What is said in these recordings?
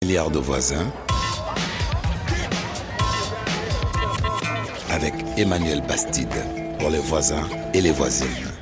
Milliards de voisins avec Emmanuel Bastide pour les voisins et les voisines.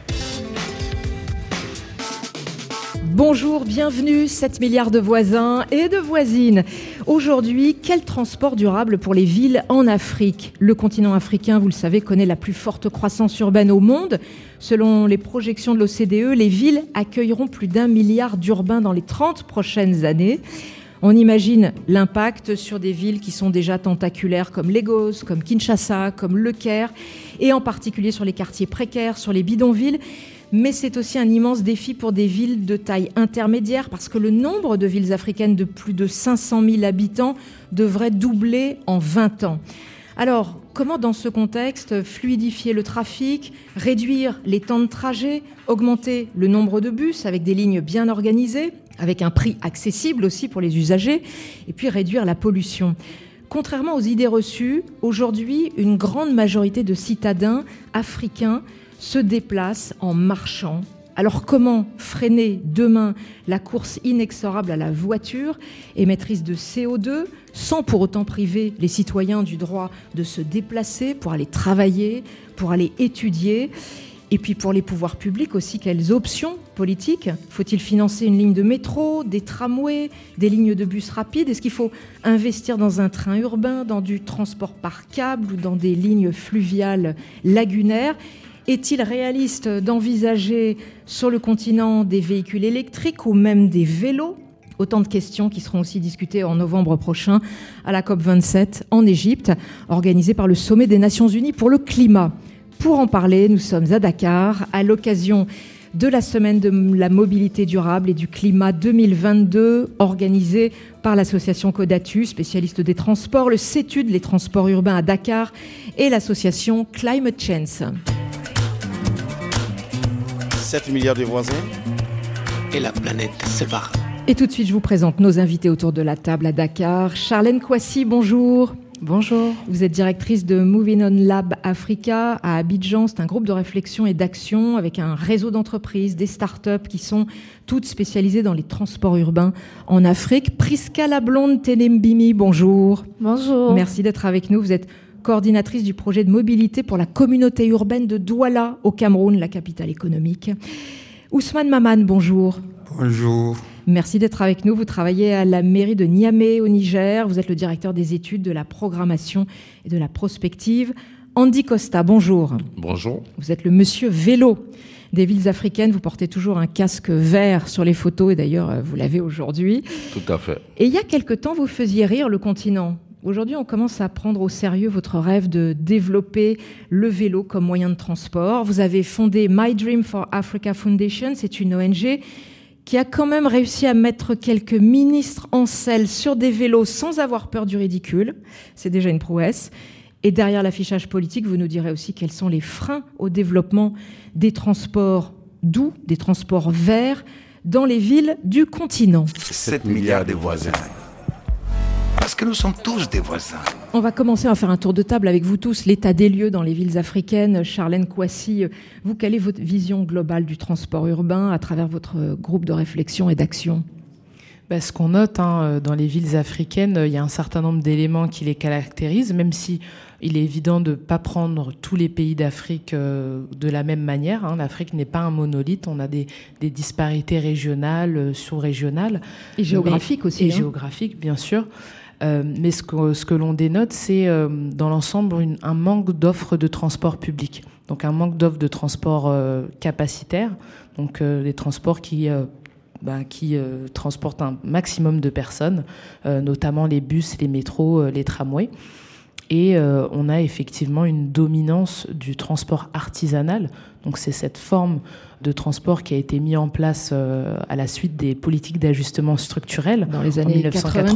Bonjour, bienvenue, 7 milliards de voisins et de voisines. Aujourd'hui, quel transport durable pour les villes en Afrique ? Le continent africain, vous le savez, connaît la plus forte croissance urbaine au monde. Selon les projections de l'OCDE, les villes accueilleront plus d'1 milliard d'urbains dans les 30 prochaines années. On imagine l'impact sur des villes qui sont déjà tentaculaires comme Lagos, comme Kinshasa, comme Le Caire, et en particulier sur les quartiers précaires, sur les bidonvilles. Mais c'est aussi un immense défi pour des villes de taille intermédiaire parce que le nombre de villes africaines de plus de 500 000 habitants devrait doubler en 20 ans. Alors, comment dans ce contexte fluidifier le trafic, réduire les temps de trajet, augmenter le nombre de bus avec des lignes bien organisées, avec un prix accessible aussi pour les usagers, et puis réduire la pollution ? Contrairement aux idées reçues, aujourd'hui, une grande majorité de citadins africains se déplacent en marchant. Alors comment freiner demain la course inexorable à la voiture émettrice de CO2 sans pour autant priver les citoyens du droit de se déplacer pour aller travailler, pour aller étudier ? Et puis pour les pouvoirs publics aussi, quelles options politiques ? Faut-il financer une ligne de métro, des tramways, des lignes de bus rapides ? Est-ce qu'il faut investir dans un train urbain, dans du transport par câble ou dans des lignes fluviales lagunaires ? Est-il réaliste d'envisager sur le continent des véhicules électriques ou même des vélos ? Autant de questions qui seront aussi discutées en novembre prochain à la COP27 en Égypte, organisée par le Sommet des Nations Unies pour le climat. Pour en parler, nous sommes à Dakar à l'occasion de la Semaine de la mobilité durable et du climat 2022, organisée par l'association Codatu, spécialiste des transports, le CETUD, les transports urbains à Dakar, et l'association Climate Change. 7 milliards de voisins et la planète sépare. Et tout de suite, je vous présente nos invités autour de la table à Dakar. Charlène Kouassi, bonjour. Bonjour. Vous êtes directrice de Moving On Lab Africa à Abidjan. C'est un groupe de réflexion et d'action avec un réseau d'entreprises, des startups qui sont toutes spécialisées dans les transports urbains en Afrique. Priska Lablonde Tenembimi, bonjour. Bonjour. Merci d'être avec nous. Vous êtes coordinatrice du projet de mobilité pour la communauté urbaine de Douala au Cameroun, la capitale économique. Ousmane Maman, bonjour. Bonjour. Merci d'être avec nous. Vous travaillez à la mairie de Niamey au Niger. Vous êtes le directeur des études, de la programmation et de la prospective. Andy Costa, bonjour. Bonjour. Vous êtes le monsieur vélo des villes africaines. Vous portez toujours un casque vert sur les photos et d'ailleurs, vous l'avez aujourd'hui. Tout à fait. Et il y a quelque temps, vous faisiez rire le continent. Aujourd'hui, on commence à prendre au sérieux votre rêve de développer le vélo comme moyen de transport. Vous avez fondé My Dream for Africa Foundation. C'est une ONG qui a quand même réussi à mettre quelques ministres en selle sur des vélos sans avoir peur du ridicule. C'est déjà une prouesse. Et derrière l'affichage politique, vous nous direz aussi quels sont les freins au développement des transports doux, des transports verts dans les villes du continent. 7 milliards de voisins. Parce que nous sommes tous des voisins. On va commencer à faire un tour de table avec vous tous, l'état des lieux dans les villes africaines. Charlène Kouassi, vous, quelle est votre vision globale du transport urbain à travers votre groupe de réflexion et d'action ? Ce qu'on note dans les villes africaines, il y a un certain nombre d'éléments qui les caractérisent, même si il est évident de ne pas prendre tous les pays d'Afrique de la même manière. L'Afrique n'est pas un monolithe, on a des disparités régionales, sous-régionales. Et géographiques aussi. Et géographiques, bien sûr. Mais ce que l'on dénote, c'est dans l'ensemble un manque d'offres de transport public. Donc un manque d'offres de transport capacitaire, donc des transports qui transportent un maximum de personnes, notamment les bus, les métros, les tramways. Et on a effectivement une dominance du transport artisanal. Donc c'est cette forme de transport qui a été mise en place à la suite des politiques d'ajustement structurel dans les années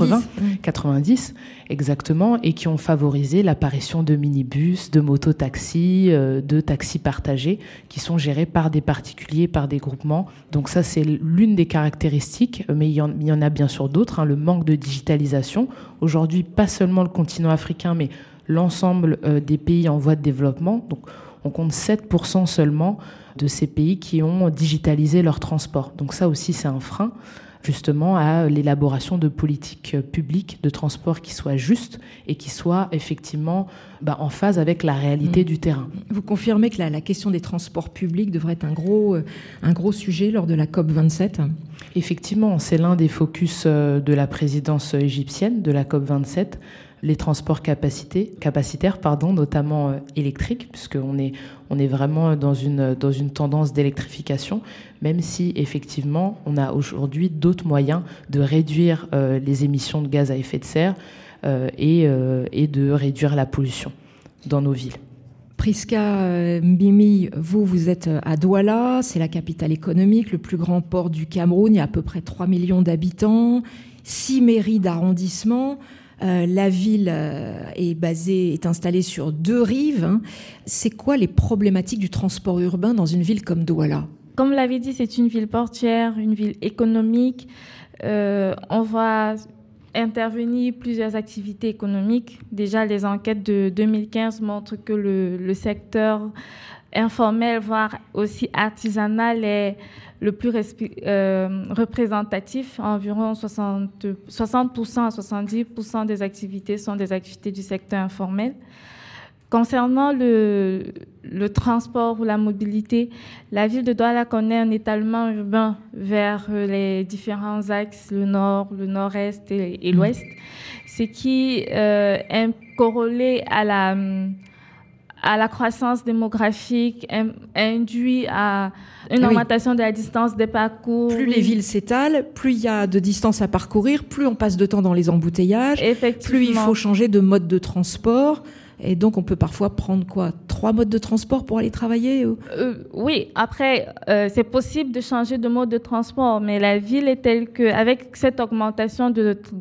90, exactement, et qui ont favorisé l'apparition de minibus, de mototaxis, de taxis partagés qui sont gérés par des particuliers, par des groupements. Donc ça, c'est l'une des caractéristiques, mais il y en a bien sûr d'autres, le manque de digitalisation. Aujourd'hui, pas seulement le continent africain, mais l'ensemble des pays en voie de développement. Donc, on compte 7% seulement de ces pays qui ont digitalisé leur transport. Donc ça aussi, c'est un frein. justement à l'élaboration de politiques publiques de transport qui soient justes et qui soient effectivement en phase avec la réalité du terrain. Vous confirmez que la question des transports publics devrait être un gros sujet lors de la COP27 ? Effectivement, c'est l'un des focus de la présidence égyptienne de la COP27. Les transports capacitaires, notamment électriques, puisqu'on est vraiment dans une tendance d'électrification, même si effectivement on a aujourd'hui d'autres moyens de réduire les émissions de gaz à effet de serre et de réduire la pollution dans nos villes. Priska Mbimi, vous êtes à Douala, c'est la capitale économique, le plus grand port du Cameroun, il y a à peu près 3 millions d'habitants, 6 mairies d'arrondissement. La ville est installée sur 2 rives. C'est quoi les problématiques du transport urbain dans une ville comme Douala ? Comme l'avait dit, c'est une ville portuaire, une ville économique. On voit intervenir plusieurs activités économiques. Déjà, les enquêtes de 2015 montrent que le secteur informel, voire aussi artisanal, est le plus représentatif. Environ 60% à 70% des activités sont des activités du secteur informel. Concernant le transport ou la mobilité, la ville de Douala connaît un étalement urbain vers les différents axes, le nord, le nord-est et l'ouest, ce qui est corrélé à la croissance démographique, induit à une augmentation de la distance des parcours. Plus les villes s'étalent, plus il y a de distance à parcourir, plus on passe de temps dans les embouteillages, plus il faut changer de mode de transport. Et donc, on peut parfois prendre 3 modes de transport pour aller travailler Oui, après, c'est possible de changer de mode de transport, mais la ville est telle qu'avec cette augmentation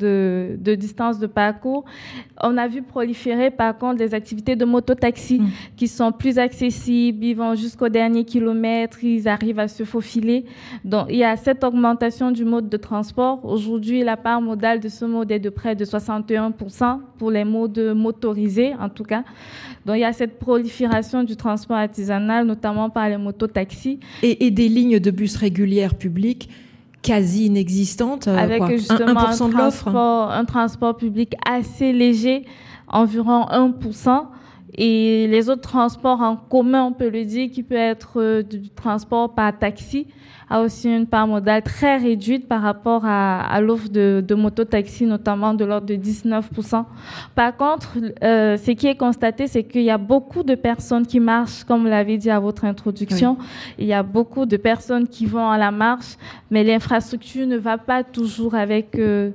de distance de parcours, on a vu proliférer, par contre, des activités de mototaxi qui sont plus accessibles, ils vont jusqu'au dernier kilomètre, ils arrivent à se faufiler. Donc, il y a cette augmentation du mode de transport. Aujourd'hui, la part modale de ce mode est de près de 61% pour les modes motorisés, en tout cas. Donc, il y a cette prolifération du transport artisanal, notamment par les mototaxis. Et des lignes de bus régulières publiques quasi inexistantes. Avec justement 1% de l'offre. Un transport public assez léger, environ 1%. Et les autres transports en commun, on peut le dire, qui peut être du transport par taxi, a aussi une part modale très réduite par rapport à l'offre de mototaxi, notamment de l'ordre de 19%. Par contre, ce qui est constaté, c'est qu'il y a beaucoup de personnes qui marchent, comme vous l'avez dit à votre introduction. Oui. Il y a beaucoup de personnes qui vont à la marche, mais l'infrastructure ne va pas toujours avec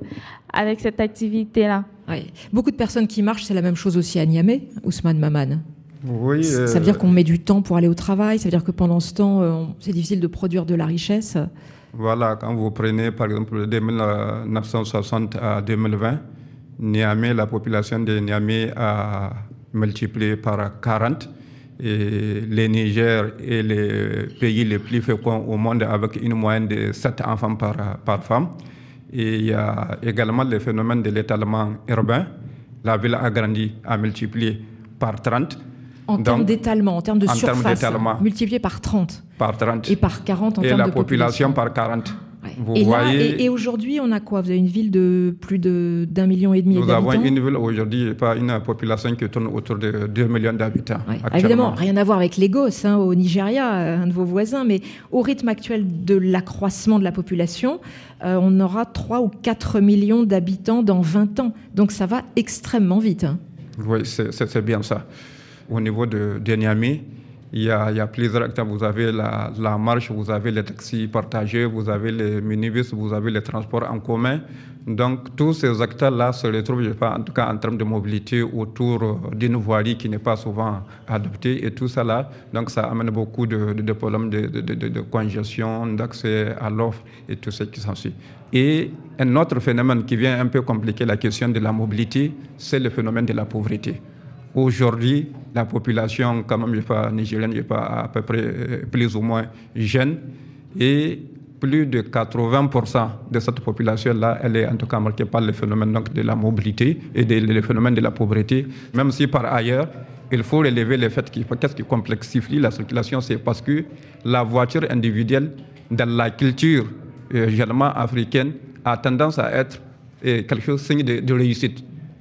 cette activité-là. Oui. Beaucoup de personnes qui marchent, c'est la même chose aussi à Niamey, Ousmane Maman. Oui, ça veut dire qu'on met du temps pour aller au travail, ça veut dire que pendant ce temps, c'est difficile de produire de la richesse. Voilà, quand vous prenez par exemple de 1960 à 2020, Niamey, la population de Niamey a multiplié par 40. Et le Niger est le pays le plus fécond au monde avec une moyenne de 7 enfants par femme. Et il y a également le phénomène de l'étalement urbain. La ville a grandi, a multiplié par 30. En termes d'étalement, en termes de surface, multiplié par 30. Par 30. Et par 40 en termes de population. Et la population par 40. Ouais. Vous voyez... et aujourd'hui, on a quoi ? Vous avez une ville de plus d'1,5 million d'habitants ? Nous avons une ville aujourd'hui, pas une population qui tourne autour de 2 millions d'habitants. Ouais. Évidemment, rien à voir avec Lagos, au Nigeria, un de vos voisins, mais au rythme actuel de l'accroissement de la population, on aura 3 ou 4 millions d'habitants dans 20 ans. Donc ça va extrêmement vite. Oui, c'est bien ça. Au niveau de Niamey, il y a plusieurs acteurs. Vous avez la marche, vous avez les taxis partagés, vous avez les minibus, vous avez les transports en commun. Donc, tous ces acteurs-là se retrouvent, je pense, en tout cas en termes de mobilité, autour d'une voirie qui n'est pas souvent adoptée et tout ça là. Donc, ça amène beaucoup de problèmes de congestion, d'accès à l'offre et tout ce qui s'ensuit. Et un autre phénomène qui vient un peu compliquer la question de la mobilité, c'est le phénomène de la pauvreté. Aujourd'hui, la population, quand même, nigérienne, à peu près plus ou moins jeune, et plus de 80% de cette population-là, elle est en tout cas marquée par le phénomène donc, de la mobilité et le phénomène de la pauvreté, même si par ailleurs, il faut relever le fait qu'est-ce qui complexifie la circulation, c'est parce que la voiture individuelle, dans la culture généralement africaine, a tendance à être quelque chose signe de réussite.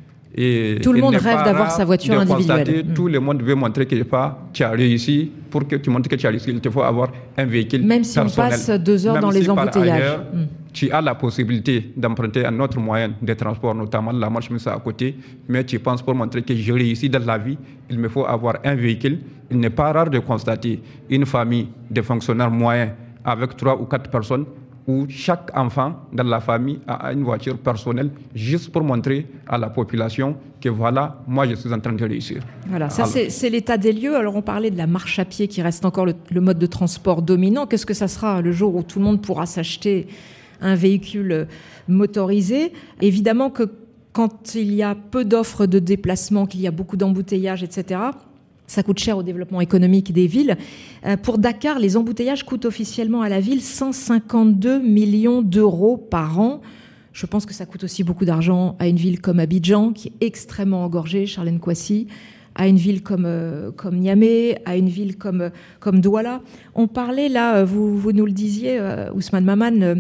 Et tout le monde rêve d'avoir sa voiture individuelle. Tout le monde veut montrer que tu as réussi. Pour que tu montres que tu as réussi, il te faut avoir un véhicule personnel. Même si on passe 2 heures même dans les embouteillages. Ailleurs, tu as la possibilité d'emprunter un autre moyen de transport, notamment la marche mise à côté, mais tu penses pour montrer que j'ai réussi dans la vie, il me faut avoir un véhicule. Il n'est pas rare de constater une famille de fonctionnaires moyens avec 3 ou 4 personnes où chaque enfant dans la famille a une voiture personnelle juste pour montrer à la population que voilà, moi je suis en train de réussir. Voilà, ça c'est l'état des lieux. Alors on parlait de la marche à pied qui reste encore le mode de transport dominant. Qu'est-ce que ça sera le jour où tout le monde pourra s'acheter un véhicule motorisé? Évidemment que quand il y a peu d'offres de déplacement, qu'il y a beaucoup d'embouteillages, etc., ça coûte cher au développement économique des villes. Pour Dakar, les embouteillages coûtent officiellement à la ville 152 millions d'euros par an. Je pense que ça coûte aussi beaucoup d'argent à une ville comme Abidjan, qui est extrêmement engorgée, Charlène Kouassi, à une ville comme Niamey, à une ville comme Douala. On parlait là, vous nous le disiez, Ousmane Mamane,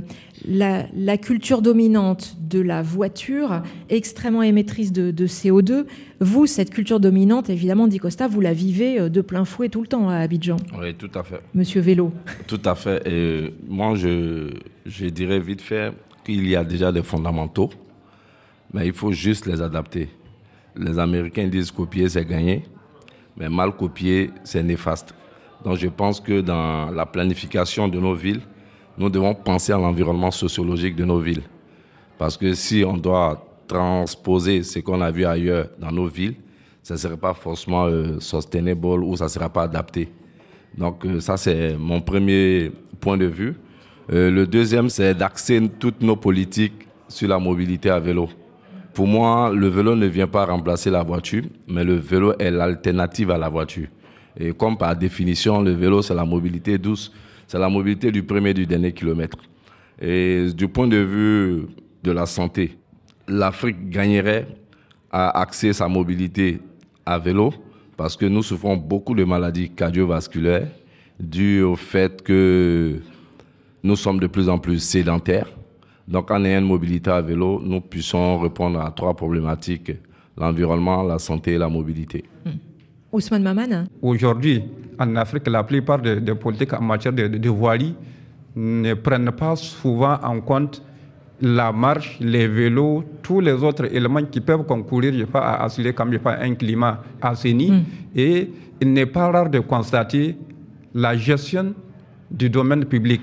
la culture dominante de la voiture, extrêmement émettrice de CO2. Vous, cette culture dominante, évidemment, Di Costa, vous la vivez de plein fouet tout le temps à Abidjan. Oui, tout à fait. Monsieur Vélo. Tout à fait. Et moi, je dirais vite fait qu'il y a déjà des fondamentaux, mais il faut juste les adapter. Les Américains disent copier, c'est gagner, mais mal copier, c'est néfaste. Donc je pense que dans la planification de nos villes, nous devons penser à l'environnement sociologique de nos villes. Parce que si on doit transposer ce qu'on a vu ailleurs dans nos villes, ça ne serait pas forcément sustainable ou ça ne sera pas adapté. Donc ça, c'est mon premier point de vue. Le deuxième, c'est d'axer toutes nos politiques sur la mobilité à vélo. Pour moi, le vélo ne vient pas remplacer la voiture, mais le vélo est l'alternative à la voiture. Et comme par définition, le vélo, c'est la mobilité douce, c'est la mobilité du premier et du dernier kilomètre. Et du point de vue de la santé, l'Afrique gagnerait à axer sa mobilité à vélo parce que nous souffrons beaucoup de maladies cardiovasculaires dues au fait que nous sommes de plus en plus sédentaires. Donc, en ayant une mobilité à vélo, nous puissions répondre à 3 problématiques, l'environnement, la santé et la mobilité. Ousmane Mamane. Aujourd'hui, en Afrique, la plupart des politiques en matière de voirie ne prennent pas souvent en compte la marche, les vélos, tous les autres éléments qui peuvent concourir à assurer comme un climat assaini. Et il n'est pas rare de constater la gestion du domaine public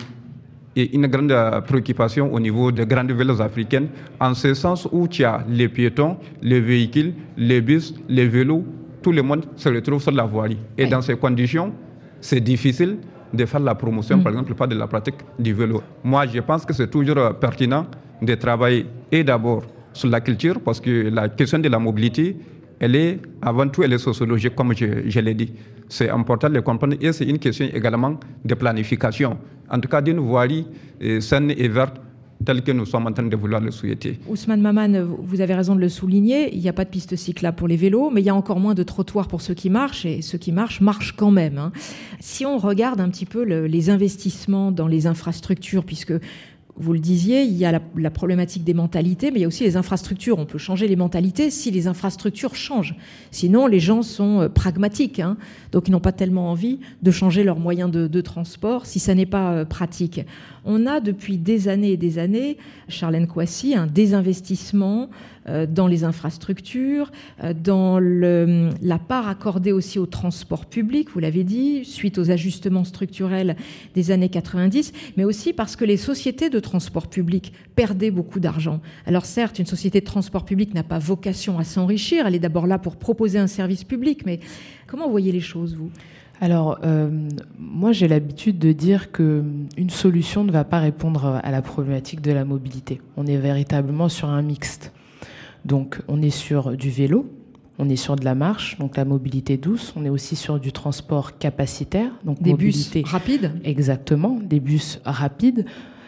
et une grande préoccupation au niveau des grandes villes africaines, en ce sens où tu as les piétons, les véhicules, les bus, les vélos, tout le monde se retrouve sur la voirie. Et dans ces conditions, c'est difficile de faire la promotion, par exemple, pas de la pratique du vélo. Moi, je pense que c'est toujours pertinent de travailler et d'abord sur la culture, parce que la question de la mobilité, elle est avant tout, elle est sociologique, comme je l'ai dit. C'est important de le comprendre et c'est une question également de planification. En tout cas, d'une voirie saine et verte telle que nous sommes en train de vouloir le souhaiter. Ousmane Mamane, vous avez raison de le souligner, il n'y a pas de piste cyclable pour les vélos, mais il y a encore moins de trottoirs pour ceux qui marchent, et ceux qui marchent quand même. Si on regarde un petit peu les investissements dans les infrastructures, puisque vous le disiez, il y a la problématique des mentalités, mais il y a aussi les infrastructures. On peut changer les mentalités si les infrastructures changent. Sinon, les gens sont pragmatiques, donc ils n'ont pas tellement envie de changer leurs moyens de transport si ça n'est pas pratique. On a depuis des années et des années, Charlène Kouassi, un désinvestissement dans les infrastructures, dans la part accordée aussi au transport public, vous l'avez dit, suite aux ajustements structurels des années 90, mais aussi parce que les sociétés de transport public perdaient beaucoup d'argent. Alors certes, une société de transport public n'a pas vocation à s'enrichir, elle est d'abord là pour proposer un service public, mais comment vous voyez les choses, vous ? Alors, moi, j'ai l'habitude de dire qu'une solution ne va pas répondre à la problématique de la mobilité. On est véritablement sur un mixte. Donc, on est sur du vélo, on est sur de la marche, donc la mobilité douce. On est aussi sur du transport capacitaire, donc des bus rapides. Exactement, des bus rapides.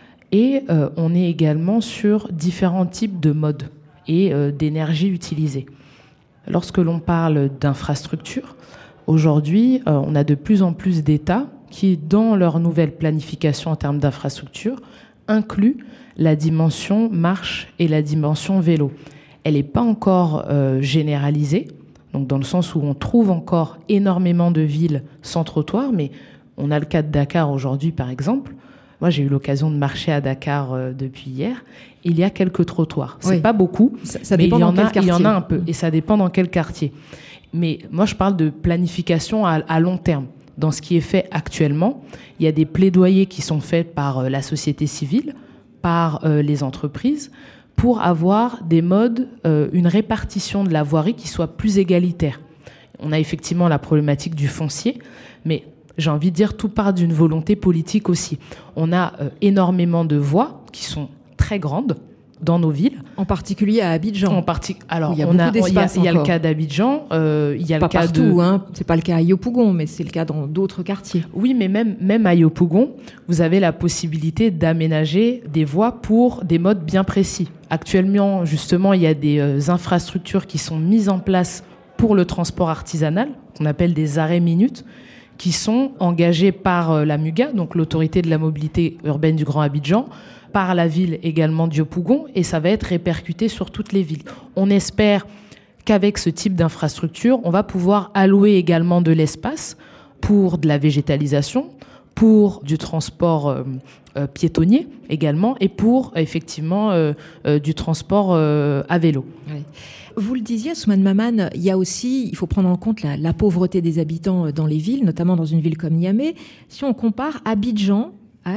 Et on est également sur différents types de modes et d'énergie utilisée. Lorsque l'on parle d'infrastructures, aujourd'hui, on a de plus en plus d'États qui, dans leur nouvelle planification en termes d'infrastructures, inclut la dimension marche et la dimension vélo. Elle n'est pas encore généralisée, donc dans le sens où on trouve encore énormément de villes sans trottoir, mais on a le cas de Dakar aujourd'hui, par exemple. Moi, j'ai eu l'occasion de marcher à Dakar depuis hier. Il y a quelques trottoirs. C'est pas beaucoup, ça mais dépend dans quel quartier. il y en a un peu, et ça dépend dans quel quartier. Mais moi, je parle de planification à long terme. Dans ce qui est fait actuellement, il y a des plaidoyers qui sont faits par la société civile, par les entreprises, pour avoir des modes, une répartition de la voirie qui soit plus égalitaire. On a effectivement la problématique du foncier, mais j'ai envie de dire tout part d'une volonté politique aussi. On a énormément de voies qui sont très grandes dans nos villes. En particulier à Abidjan. Alors, il y a beaucoup d'espace. Il y a le cas d'Abidjan. Il y a pas le cas partout, c'est pas le cas à Yopougon, mais c'est le cas dans d'autres quartiers. Oui, mais même à Yopougon, vous avez la possibilité d'aménager des voies pour des modes bien précis. Actuellement, justement, il y a des infrastructures qui sont mises en place pour le transport artisanal, qu'on appelle des arrêts minutes, qui sont engagés par la MUGA, donc l'autorité de la mobilité urbaine du Grand Abidjan, par la ville également de Yopougon, et ça va être répercuté sur toutes les villes. On espère qu'avec ce type d'infrastructure, on va pouvoir allouer également de l'espace pour de la végétalisation, pour du transport piétonnier également, et pour effectivement du transport à vélo. Oui. Vous le disiez, Ousmane Mamane, il faut prendre en compte la pauvreté des habitants dans les villes, notamment dans une ville comme Niamey. Si on compare à Abidjan,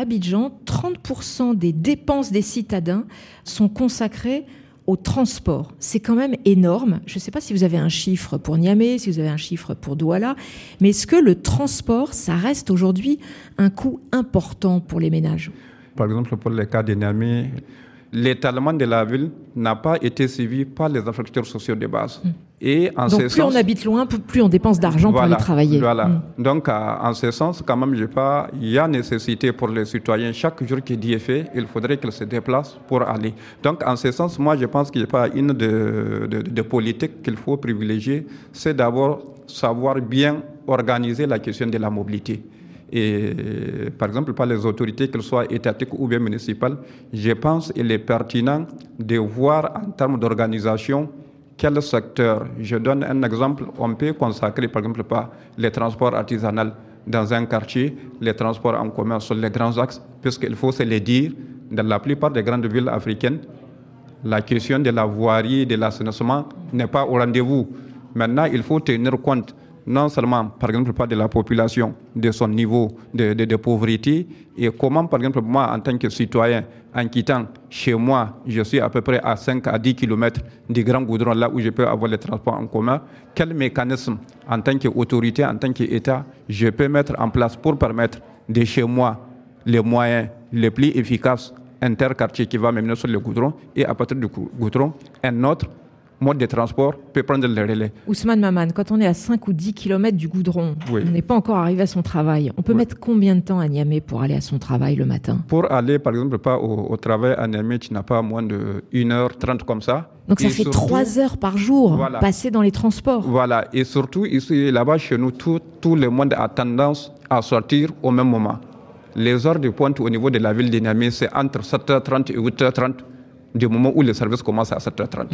30% des dépenses des citadins sont consacrées au transport. C'est quand même énorme. Je ne sais pas si vous avez un chiffre pour Niamey, si vous avez un chiffre pour Douala, mais est-ce que le transport, ça reste aujourd'hui un coût important pour les ménages ? Par exemple, pour le cas de Niamey, l'étalement de la ville n'a pas été suivi par les infrastructures sociales de base. Et en donc ce plus sens, on habite loin, plus on dépense d'argent pour aller travailler. Voilà. Donc en ce sens, quand même, il y a nécessité pour les citoyens, chaque jour que Dieu fait, il faudrait qu'ils se déplacent pour aller. Donc en ce sens, moi je pense qu'il n'y a pas une de politique qu'il faut privilégier, c'est d'abord savoir bien organiser la question de la mobilité. Et par exemple, par les autorités, qu'elles soient étatiques ou bien municipales, je pense qu'il est pertinent de voir en termes d'organisation quel secteur. Je donne un exemple, on peut consacrer par exemple pas les transports artisanaux dans un quartier, les transports en commun sur les grands axes, puisqu'il faut se le dire, dans la plupart des grandes villes africaines, la question de la voirie, de l'assainissement n'est pas au rendez-vous. Maintenant, il faut tenir compte non seulement, par exemple, pas de la population, de son niveau de pauvreté, et comment, par exemple, moi, en tant que citoyen, en quittant chez moi, je suis à peu près à 5 à 10 km du grand goudron, là où je peux avoir les transports en commun, quel mécanisme, en tant qu'autorité, en tant qu'État, je peux mettre en place pour permettre de chez moi les moyens les plus efficaces interquartiers qui va m'amener sur le goudron, et à partir du goudron, un autre mode de transport peut prendre le relais. Ousmane Mamane, quand on est à 5 ou 10 km du goudron, on n'est pas encore arrivé à son travail. On peut mettre combien de temps à Niamey pour aller à son travail le matin ? Pour aller, par exemple, pas au travail à Niamey, tu n'as pas moins de 1h30 comme ça. Donc ça fait surtout 3 heures par jour passées dans les transports. Voilà, et surtout, ici, là-bas, chez nous, tout le monde a tendance à sortir au même moment. Les heures de pointe au niveau de la ville de Niamey, c'est entre 7h30 et 8h30, du moment où les services commencent à 7h30.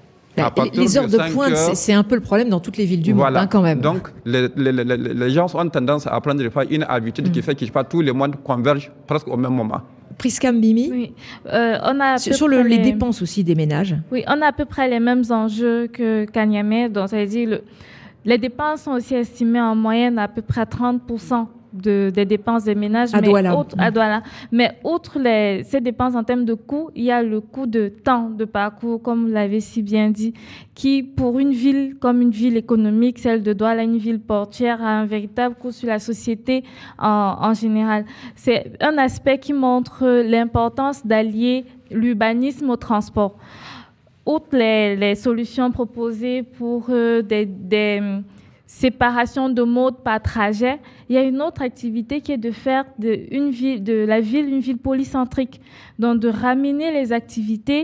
Les heures de pointe, c'est un peu le problème dans toutes les villes du monde, quand même. Donc, les gens ont tendance à prendre une habitude qui fait que tous les monde convergent presque au même moment. Priska Mbimi, oui. On a sur les dépenses aussi des ménages. Oui, on a à peu près les mêmes enjeux qu'à Niamey. Donc, ça veut dire les dépenses sont aussi estimées en moyenne à peu près à 30% des dépenses des ménages. À Douala. Mais outre ces dépenses en termes de coûts, il y a le coût de temps de parcours, comme vous l'avez si bien dit, qui, pour une ville comme une ville économique, celle de Douala, une ville portuaire, a un véritable coût sur la société en général. C'est un aspect qui montre l'importance d'allier l'urbanisme au transport. Outre les solutions proposées pour des séparation de modes par trajet, il y a une autre activité qui est de faire de la ville une ville polycentrique, donc de ramener les activités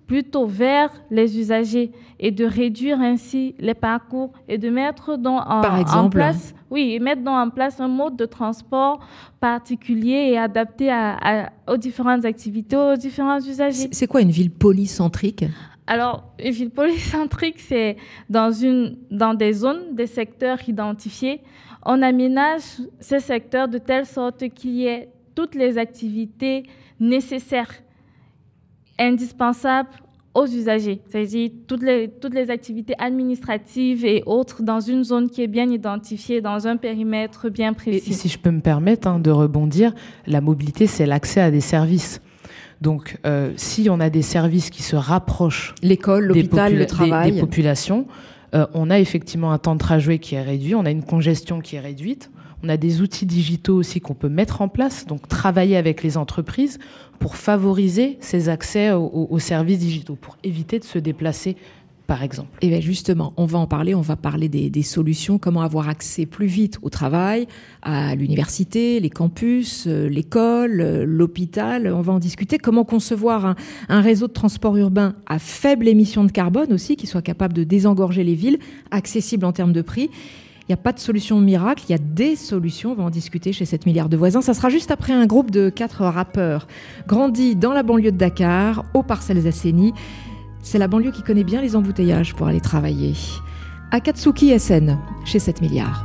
plutôt vers les usagers et de réduire ainsi les parcours et de mettre en place un mode de transport particulier et adapté aux différentes activités, aux différents usagers. C'est quoi une ville polycentrique ? Alors, une ville polycentrique, c'est dans des zones, des secteurs identifiés. On aménage ces secteurs de telle sorte qu'il y ait toutes les activités nécessaires, indispensables aux usagers, c'est-à-dire toutes les activités administratives et autres dans une zone qui est bien identifiée, dans un périmètre bien précis. Et si je peux me permettre de rebondir, la mobilité, c'est l'accès à des services. Donc, si on a des services qui se rapprochent, l'école, l'hôpital, le travail, des populations, on a effectivement un temps de trajet qui est réduit, on a une congestion qui est réduite, on a des outils digitaux aussi qu'on peut mettre en place, donc travailler avec les entreprises pour favoriser ces accès aux services digitaux, pour éviter de se déplacer, par exemple. Et bien justement, on va parler des solutions, comment avoir accès plus vite au travail, à l'université, les campus, l'école, l'hôpital. On va en discuter. Comment concevoir un réseau de transport urbain à faible émission de carbone aussi, qui soit capable de désengorger les villes, accessible en termes de prix. Il n'y a pas de solution miracle, il y a des solutions. On va en discuter chez 7 milliards de voisins. Ça sera juste après un groupe de 4 rappeurs grandis dans la banlieue de Dakar, aux Parcelles Assainies. C'est la banlieue qui connaît bien les embouteillages pour aller travailler. Akatsuki SN, chez 7 milliards.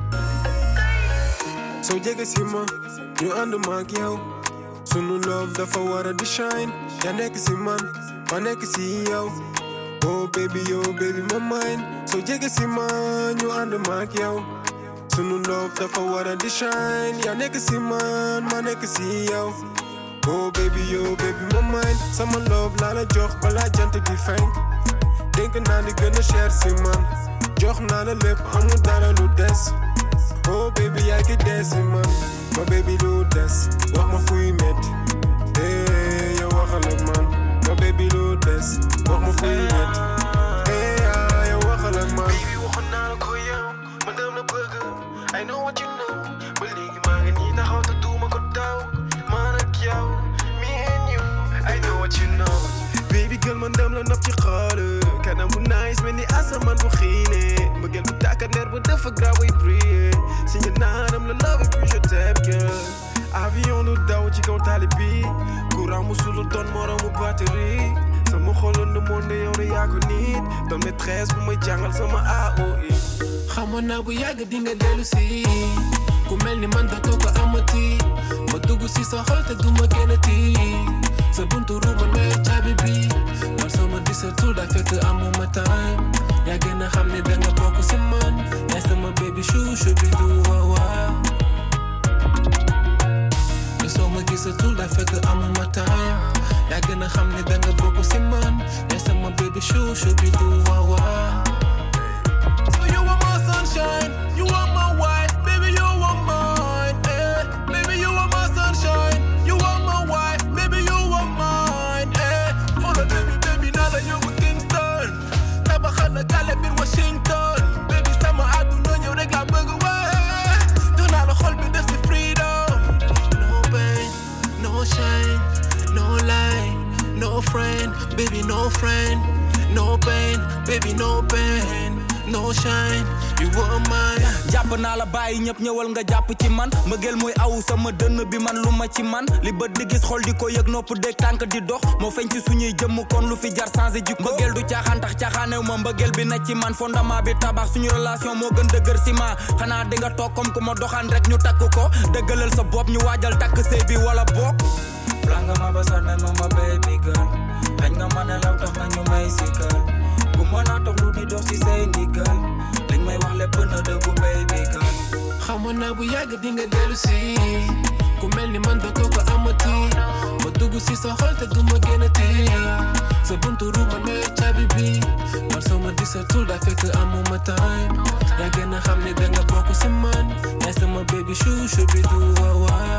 Oh baby, my mind. So jigga see man, you on the mark, yo. So no love, that's for what I shine. Ya nigga see man, my nigga see yo. Oh baby, my mind. Someone love, lala joch, bala jante di frank. Denken na die gonna share see man. Joch na de lip, amu dara lo des. Oh baby, I get des man. My baby lo des. Walk my free met. Hey, you walk a look man. My baby lo des. Walk my free met. I know what you know, but leave my need how to do my good down. Man, me and you, I know what you know. Baby girl, man, damn, lan op je gale. Kan I'm nice, man, die asa man beginnen. Maar girl, betaka net, wat de fuck gaan we brieën. Zie je na, I'm the love it, puis je t'aime, girl. Avion nous down, tu comptes alibi. Courant, mon sous le don, mort en batterie. Sama xolon de monde, yow de yaa ko niet. Dan maîtresse, bu may jàngal sama AOI. Xamoon naa bu yàgg di nga dellu si ku mel ni man dootoo ko amati ma dugg si sa xol te du ma génnati sa buntu ruuma may caabi bi man soo ma gisatul daa fekk amuma time yaa gën a xam ne danga bokk si man yaay sama baby chouchou bi du waawaa te soo ma gisatul daa fekk amuma time yaa gën a xam ne danga bokk si man yaay sama baby chouchou bi du waawaa. You are my wife, baby, you are mine, eh. Baby, you are my sunshine. You are my wife, baby, you are mine, eh. Follow baby, nada you with Kingston. Tabaxana kale bir Washington. Baby, sama aduna ñew rek la bëgg way. Dona la xol bi def ci freedom. No pain, no shame, no lie, no friend, baby, no friend. No pain, baby, no pain. No shine, you were mine. Jàpp naa la bàyyi ñëpp ñëwal nga jàpp ci man mbëggeel mooy aw sama dënn bi man lu ma ci man li bët di gis xol di ko yëg nopp dégg tànk di dox moo feeñ ci suñuy jëmm kon lu fi jar changé jikko mbëggeel du caaxaan tax caaxaanew ma mbëggeel bi na ci man fondement bi tabax suñu relation moo gën dëgër si ma xanaa di nga toog comme ku ma doxaan rek ñu takk ko dëggalal sa bopp ñu waajal takk sëy bi wala bokk la nga ma ba sànne ma baby girl xañ nga ma ne law tax na ñu may sikkal bu mën a toog lu di dox si say ndigal liñ may wax lépp na dëggu baby girl xamoon naa bu yàgg di nga dellu si ku mel ni man dootoo ko amati ma dugg si sa xol te du ma génnati sa buntu ruuma may caabi bi man soo ma gisatul daa fekk amuma time yaa gën a xam ne danga bokk si man yaay sama baby chouchou bi du waawaa.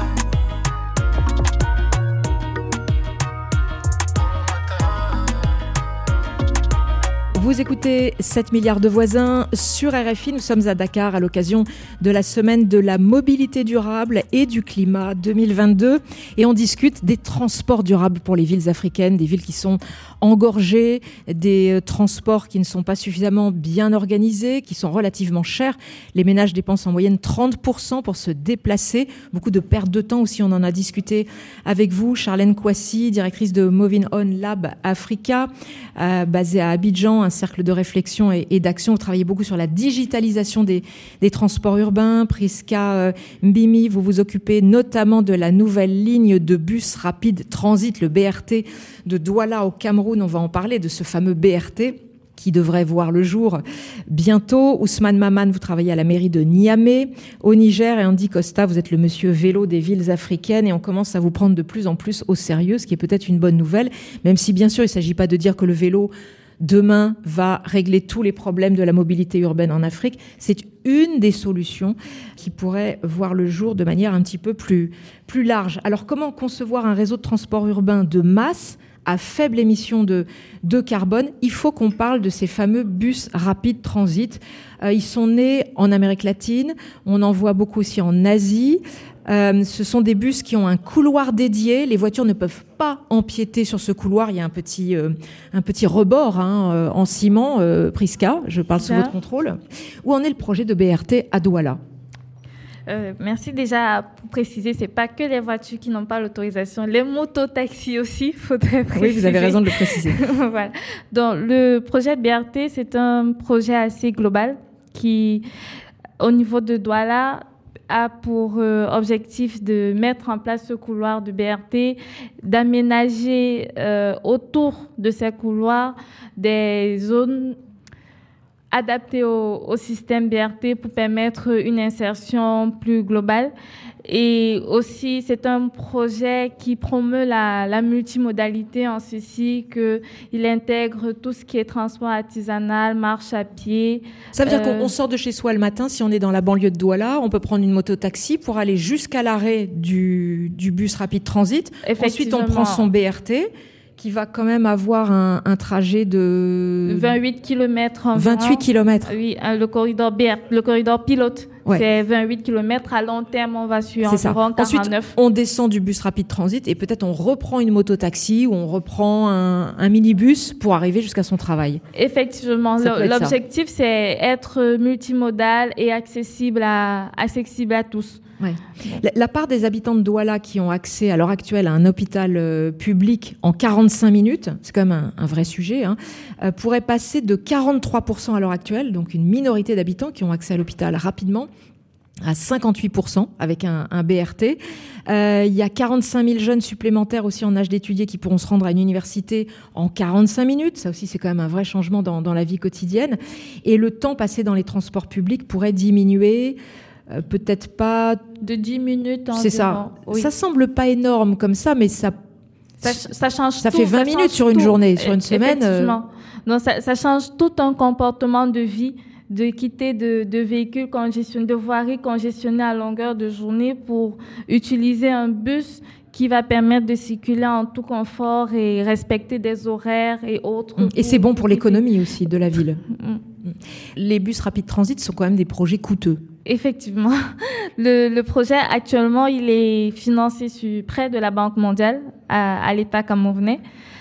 Vous Vous écoutez 7 milliards de voisins sur RFI. Nous sommes à Dakar à l'occasion de la semaine de la mobilité durable et du climat 2022. Et on discute des transports durables pour les villes africaines, des villes qui sont engorgées, des transports qui ne sont pas suffisamment bien organisés, qui sont relativement chers. Les ménages dépensent en moyenne 30% pour se déplacer. Beaucoup de perte de temps aussi, on en a discuté avec vous. Charlène Kouassi, directrice de Moving On Lab Africa, basée à Abidjan, un cercle de réflexion et d'action. Vous travaillez beaucoup sur la digitalisation des transports urbains. Priska Mbimi, vous vous occupez notamment de la nouvelle ligne de bus rapide transit, le BRT de Douala au Cameroun. On va en parler de ce fameux BRT qui devrait voir le jour bientôt. Ousmane Maman, vous travaillez à la mairie de Niamey, au Niger, et Andy Costa, vous êtes le monsieur vélo des villes africaines, et on commence à vous prendre de plus en plus au sérieux, ce qui est peut-être une bonne nouvelle, même si bien sûr il ne s'agit pas de dire que le vélo demain va régler tous les problèmes de la mobilité urbaine en Afrique. C'est une des solutions qui pourrait voir le jour de manière un petit peu plus large. Alors comment concevoir un réseau de transport urbain de masse à faible émission de carbone? Il faut qu'on parle de ces fameux bus rapides transit. Ils sont nés en Amérique latine, on en voit beaucoup aussi en Asie. Ce sont des bus qui ont un couloir dédié. Les voitures ne peuvent pas empiéter sur ce couloir. Il y a un petit rebord en ciment. Priska, je parle sous votre contrôle. Où en est le projet de BRT à Douala? Merci déjà pour préciser, c'est pas que les voitures qui n'ont pas l'autorisation, les mototaxis aussi, faudrait préciser. Oui, vous avez raison de le préciser. Voilà. Donc le projet de BRT, c'est un projet assez global qui, au niveau de Douala, a pour objectif de mettre en place ce couloir de BRT, d'aménager autour de ces couloirs des zones adapté au système BRT pour permettre une insertion plus globale. Et aussi, c'est un projet qui promeut la multimodalité en ceci qu'il intègre tout ce qui est transport artisanal, marche à pied. Ça veut dire qu'on sort de chez soi le matin, si on est dans la banlieue de Douala, on peut prendre une moto-taxi pour aller jusqu'à l'arrêt du bus rapide transit. Ensuite, on prend son BRT, qui va quand même avoir un trajet de 28 km environ. 28 km. Oui, le corridor pilote, ouais. C'est 28 km. À long terme, on va sur environ 49. Ensuite, on descend du bus rapide transit et peut-être on reprend une moto-taxi ou on reprend un minibus pour arriver jusqu'à son travail. Effectivement, l'objectif, c'est être multimodal et accessible à tous. Ouais. La part des habitants de Douala qui ont accès à l'heure actuelle à un hôpital public en 45 minutes, c'est quand même un vrai sujet, pourrait passer de 43% à l'heure actuelle, donc une minorité d'habitants qui ont accès à l'hôpital rapidement, à 58% avec un BRT. Il y a 45 000 jeunes supplémentaires aussi en âge d'étudier qui pourront se rendre à une université en 45 minutes. Ça aussi, c'est quand même un vrai changement dans la vie quotidienne. Et le temps passé dans les transports publics pourrait diminuer. Peut-être pas de 10 minutes environ. C'est ça. Oui. Ça semble pas énorme comme ça, mais ça change ça tout. fait 20 minutes sur une journée, sur une semaine. Effectivement. Donc ça change tout un comportement de vie, de quitter de véhicules congestionnés, de voiries congestionnées à longueur de journée pour utiliser un bus qui va permettre de circuler en tout confort et respecter des horaires et autres. Et c'est bon pour l'économie aussi de la ville. Les bus rapide transit sont quand même des projets coûteux. Effectivement. Le projet, actuellement, il est financé sur prêt de la Banque mondiale à l'État camerounais.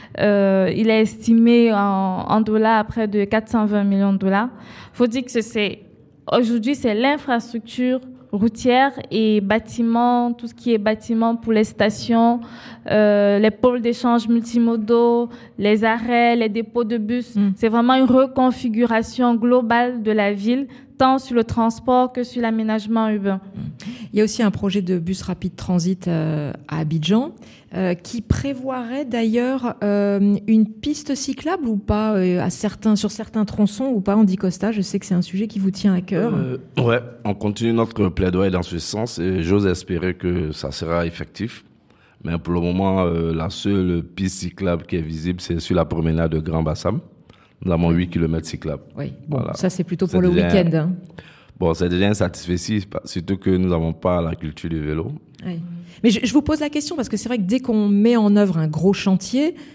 Il est estimé en dollars à près de 420 millions de dollars. Il faut dire que aujourd'hui, c'est l'infrastructure routière et bâtiments, tout ce qui est bâtiments pour les stations, les pôles d'échange multimodaux, les arrêts, les dépôts de bus. C'est vraiment une reconfiguration globale de la ville, tant sur le transport que sur l'aménagement urbain. Il y a aussi un projet de bus rapide transit à Abidjan qui prévoirait d'ailleurs une piste cyclable ou pas sur certains tronçons ou pas, Andy Costa? Je sais que c'est un sujet qui vous tient à cœur. Ouais, on continue notre plaidoyer dans ce sens et j'ose espérer que ça sera effectif. Mais pour le moment, la seule piste cyclable qui est visible, c'est sur la promenade de Grand Bassam. Nous avons 8 km cyclables. Oui, bon, voilà. Ça c'est plutôt pour le week-end. Bon, c'est déjà insatisfait, surtout que nous n'avons pas la culture du vélo. Oui. Mais je vous pose la question parce que c'est vrai que dès qu'on met en œuvre un gros chantier,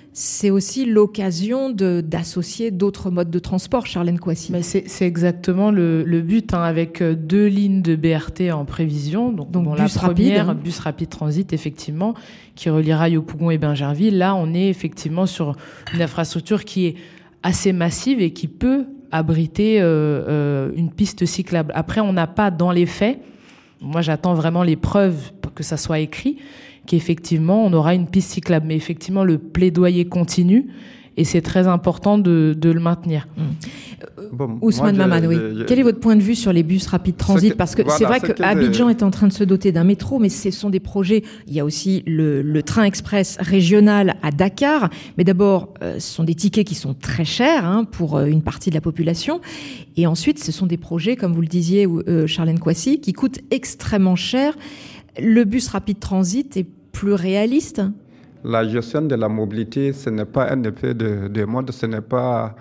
c'est aussi l'occasion d'associer d'autres modes de transport, Charlène Kouassi. Mais c'est exactement le but, avec 2 lignes de BRT en prévision. Donc la première, bus rapide transit, effectivement, qui reliera Yopougon et Bingerville. Là, on est effectivement sur une infrastructure qui est assez massive et qui peut abriter une piste cyclable. Après, on n'a pas dans les faits, moi j'attends vraiment les preuves pour que ça soit écrit, qu'effectivement on aura une piste cyclable. Mais effectivement, le plaidoyer continue et c'est très important de le maintenir. Ousmane Mamad, oui. Quel est votre point de vue sur les bus rapides transit? Parce que c'est vrai qu'Abidjan est en train de se doter d'un métro, mais ce sont des projets. Il y a aussi le train express régional à Dakar. Mais d'abord, ce sont des tickets qui sont très chers pour une partie de la population. Et ensuite, ce sont des projets, comme vous le disiez, Charlène Kouassi, qui coûtent extrêmement cher. Le bus rapide transit est plus réaliste? La gestion de la mobilité, ce n'est pas un effet de mode, ce n'est pas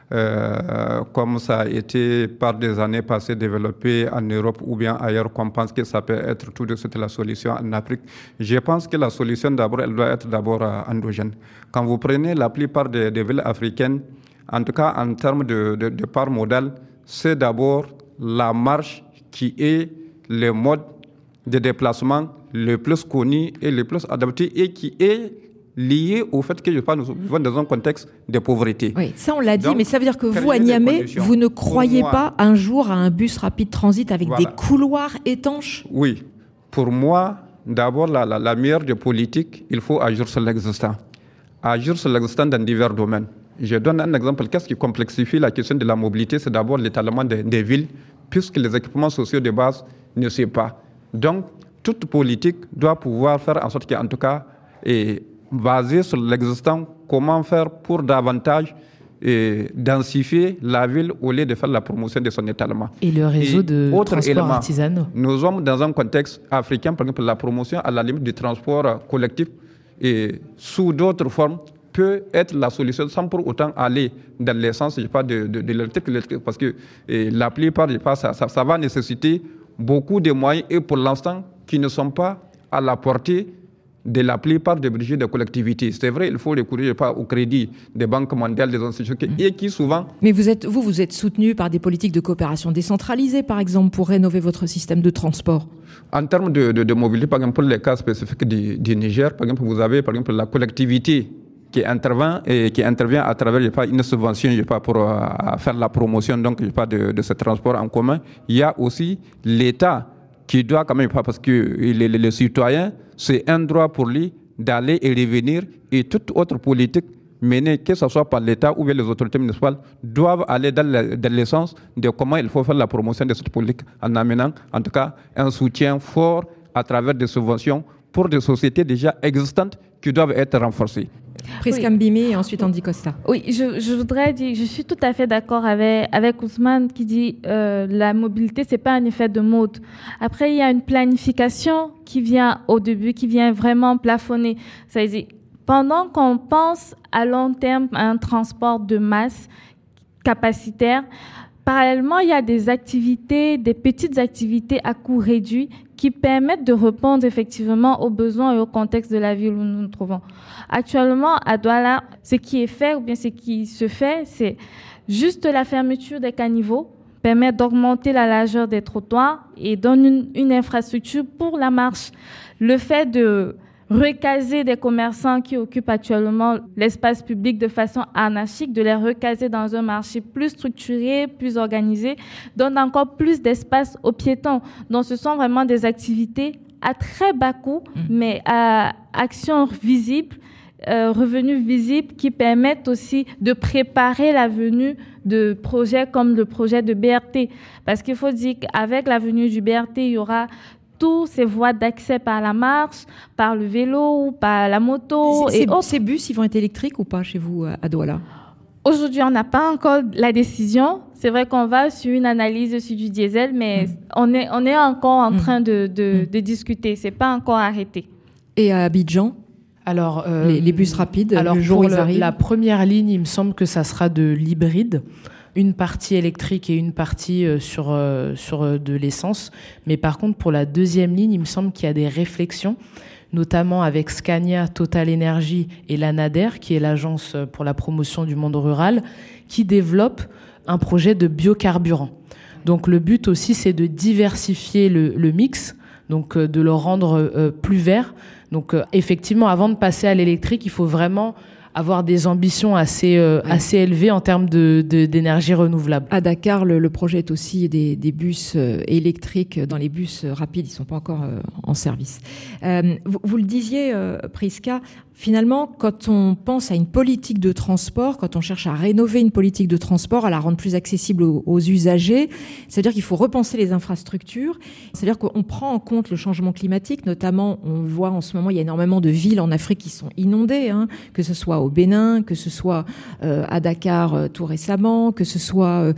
comme ça a été par des années passées développé en Europe ou bien ailleurs qu'on pense que ça peut être tout de suite la solution en Afrique. Je pense que la solution d'abord, elle doit être d'abord endogène. Quand vous prenez la plupart des villes africaines, en tout cas en termes de part modale, c'est d'abord la marche qui est le mode de déplacement le plus connu et le plus adapté et qui est lié au fait que nous vivons dans un contexte de pauvreté. Oui, ça on l'a dit, mais ça veut dire que vous, à Niamey, vous ne croyez pas un jour à un bus rapide transit avec des couloirs étanches? Oui. Pour moi, d'abord, la meilleure des politiques, il faut agir sur l'existant. Agir sur l'existant dans divers domaines. Je donne un exemple. Qu'est-ce qui complexifie la question de la mobilité? C'est d'abord l'étalement des villes, puisque les équipements sociaux de base ne suivent pas. Donc, toute politique doit pouvoir faire en sorte qu'en tout cas, basée sur l'existant, comment faire pour davantage densifier la ville au lieu de faire la promotion de son étalement. Et le réseau de transport artisanaux. Nous sommes dans un contexte africain, par exemple, la promotion à la limite du transport collectif et sous d'autres formes peut être la solution sans pour autant aller dans l'essence de l'électrique, parce que la plupart des cas, ça va nécessiter beaucoup de moyens et pour l'instant qui ne sont pas à la portée de la plupart des budgets des collectivités. C'est vrai, il faut recourir au crédit des banques mondiales, des institutions, et qui souvent... Mais vous êtes soutenu par des politiques de coopération décentralisée, par exemple, pour rénover votre système de transport? En termes de mobilité, par exemple, pour les cas spécifiques du Niger, par exemple, vous avez par exemple la collectivité qui intervient à travers une subvention pour faire la promotion de ce transport en commun. Il y a aussi l'État qui doit quand même, parce que le citoyen, c'est un droit pour lui d'aller et revenir, et toute autre politique menée, que ce soit par l'État ou bien les autorités municipales, doivent aller dans l'essence de comment il faut faire la promotion de cette politique en amenant en tout cas un soutien fort à travers des subventions pour des sociétés déjà existantes qui doivent être renforcées. Prisca Mbimi et ensuite Andy Costa. Oui, je voudrais dire, je suis tout à fait d'accord avec Ousmane qui dit la mobilité, c'est pas un effet de mode. Après, il y a une planification qui vient au début, qui vient vraiment plafonner. Ça veut dire, pendant qu'on pense à long terme à un transport de masse capacitaire, parallèlement, il y a des activités, des petites activités à coût réduit qui permettent de répondre effectivement aux besoins et au contexte de la ville où nous nous trouvons. Actuellement, à Douala, ce qui est fait ou bien ce qui se fait, c'est juste la fermeture des caniveaux, permet d'augmenter la largeur des trottoirs et donne une infrastructure pour la marche. Le fait de recaser des commerçants qui occupent actuellement l'espace public de façon anarchique, de les recaser dans un marché plus structuré, plus organisé, donne encore plus d'espace aux piétons. Donc ce sont vraiment des activités à très bas coût, mais à action visible, revenus visibles qui permettent aussi de préparer la venue de projets comme le projet de BRT. Parce qu'il faut dire qu'avec la venue du BRT, il y aura toutes ces voies d'accès par la marche, par le vélo, par la moto. Ces bus, ils vont être électriques ou pas chez vous à Douala? Aujourd'hui, on n'a pas encore la décision. C'est vrai qu'on va sur une analyse sur du diesel, mais on est encore en train de discuter. C'est pas encore arrêté. Et à Abidjan? Alors, les bus rapides, alors le jour où ils arrivent? La première ligne, il me semble que ça sera de l'hybride. Une partie électrique et une partie sur de l'essence. Mais par contre, pour la deuxième ligne, il me semble qu'il y a des réflexions. notamment avec Scania, Total Energy et l'ANADER, qui est l'agence pour la promotion du monde rural, qui développe un projet de biocarburant. Donc le but aussi, c'est de diversifier le mix, donc de le rendre plus vert. Donc effectivement, avant de passer à l'électrique, il faut vraiment avoir des ambitions assez élevées en termes d'énergie renouvelable. À Dakar, le projet est aussi des bus électriques. Dans les bus rapides, ils ne sont pas encore en service. Vous le disiez, Prisca, finalement, quand on pense à une politique de transport, quand on cherche à rénover une politique de transport, à la rendre plus accessible aux usagers, c'est-à-dire qu'il faut repenser les infrastructures, c'est-à-dire qu'on prend en compte le changement climatique, notamment, on voit en ce moment, il y a énormément de villes en Afrique qui sont inondées, que ce soit au Bénin, que ce soit à Dakar tout récemment, que ce soit